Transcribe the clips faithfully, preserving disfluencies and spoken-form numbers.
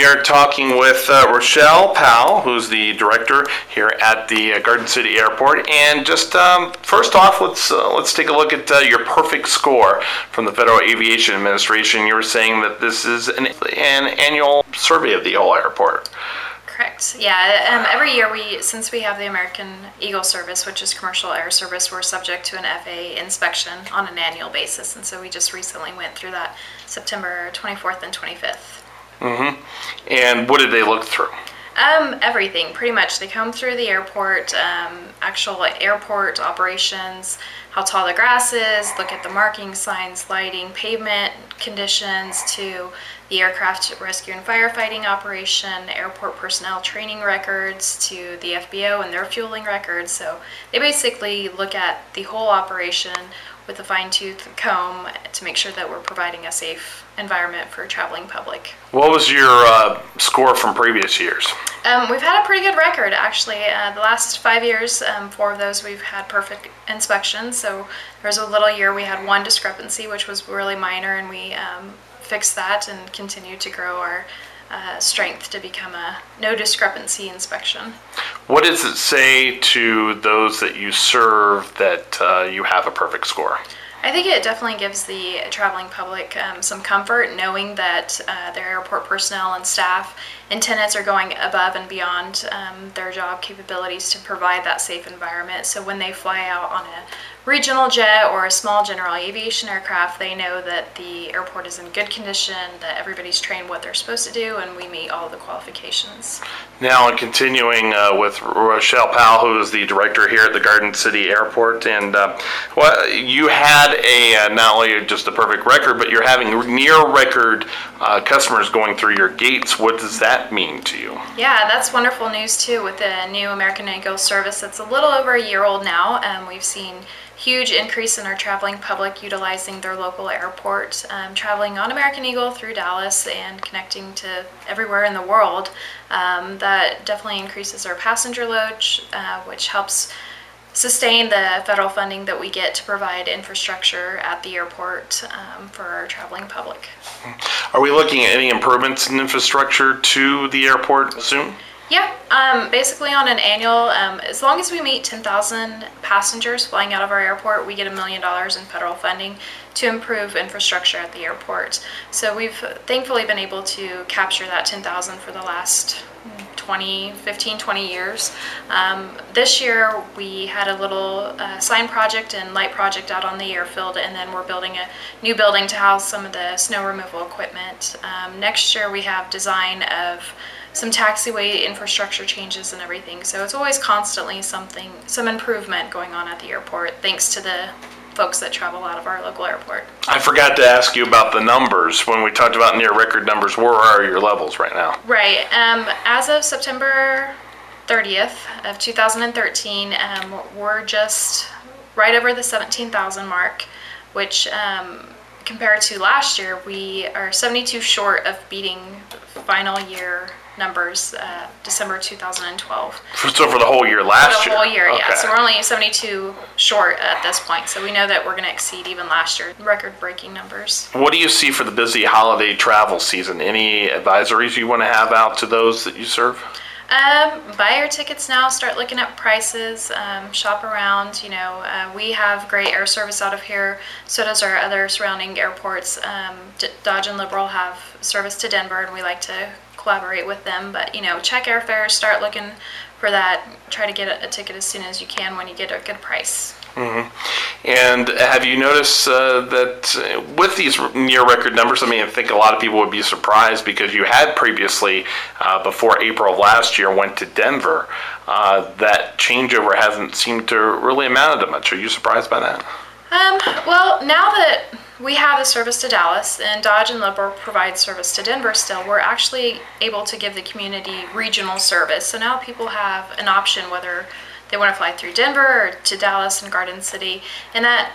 We are talking with uh, Rochelle Powell, who's the director here at the uh, Garden City Airport. And just um, first off, let's uh, let's take a look at uh, your perfect score from the Federal Aviation Administration. You were saying that this is an, an annual survey of the whole airport. Correct. Yeah. Um, every year, we since we have the American Eagle service, which is commercial air service, we're subject to an F A A inspection on an annual basis, and so we just recently went through that September twenty-fourth and twenty-fifth. Mm-hmm. And what did they look through? Um, everything, pretty much. They come through the airport, um, actual airport operations, how tall the grass is, look at the marking signs, lighting, pavement conditions, to the aircraft rescue and firefighting operation, airport personnel training records, to the F B O and their fueling records. So they basically look at the whole operation with a fine-tooth comb to make sure that we're providing a safe environment for traveling public. What was your uh, score from previous years? Um, we've had a pretty good record, actually. Uh, the last five years, um, four of those we've had perfect inspections. So there was a little year we had one discrepancy, which was really minor, and we um, fixed that and continued to grow our uh, strength to become a no discrepancy inspection. What does it say to those that you serve that uh, you have a perfect score? I think it definitely gives the traveling public um, some comfort knowing that uh, their airport personnel and staff and tenants are going above and beyond um, their job capabilities to provide that safe environment. So when they fly out on a regional jet or a small general aviation aircraft, they know that the airport is in good condition, that everybody's trained what they're supposed to do, and we meet all the qualifications. Now, continuing uh, with Rochelle Powell, who is the director here at the Garden City Airport, and uh, well, you had a uh, not only just a perfect record, but you're having near record uh, customers going through your gates. What does that mean to you? Yeah, that's wonderful news too. With the new American Eagle service, that's a little over a year old now. Um, we've seen huge increase in our traveling public utilizing their local airport, um, traveling on American Eagle through Dallas and connecting to everywhere in the world. Um, that definitely increases our passenger load, uh, which helps sustain the federal funding that we get to provide infrastructure at the airport um, for our traveling public. Are we looking at any improvements in infrastructure to the airport soon? Yeah, um, basically on an annual, um, as long as we meet ten thousand passengers flying out of our airport, we get a million dollars in federal funding to improve infrastructure at the airport. So we've thankfully been able to capture that ten thousand for the last twenty, fifteen, twenty years. Um, this year we had a little uh, sign project and light project out on the airfield, and then we're building a new building to house some of the snow removal equipment. Um, next year we have design of some taxiway infrastructure changes and everything. So it's always constantly something, some improvement going on at the airport, thanks to the folks that travel out of our local airport. I forgot to ask you about the numbers. When we talked about near record numbers, where are your levels right now? Right. Um, as of September thirtieth of two thousand thirteen, um, we're just right over the seventeen thousand mark, which um, compared to last year, we are seventy-two short of beating final year numbers, uh, December two thousand twelve. So for the whole year last year? For the whole year, okay. Yeah. So we're only seventy-two short at this point. So we know that we're going to exceed even last year record-breaking numbers. What do you see for the busy holiday travel season? Any advisories you want to have out to those that you serve? Um, buy your tickets now, start looking at prices, um, shop around. You know, uh, we have great air service out of here, so does our other surrounding airports. Um, D- Dodge and Liberal have service to Denver, and we like to collaborate with them. But, you know, check airfares, start looking for that, try to get a, a ticket as soon as you can when you get a good price. Mm-hmm. And have you noticed uh, that uh, with these near record numbers, I mean, I think a lot of people would be surprised because you had previously, uh, before April of last year, went to Denver. Uh, that changeover hasn't seemed to really amount to much. Are you surprised by that? Um, well, now that we have a service to Dallas and Dodge and Liberal provide service to Denver still, we're actually able to give the community regional service. So now people have an option whether they want to fly through Denver or to Dallas and Garden City, and that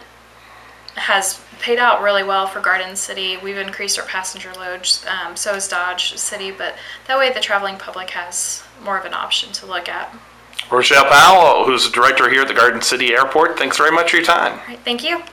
has paid out really well for Garden City. We've increased our passenger loads, um, so has Dodge City, but that way the traveling public has more of an option to look at. Rochelle Powell, who's the director here at the Garden City Airport, thanks very much for your time. All right, thank you.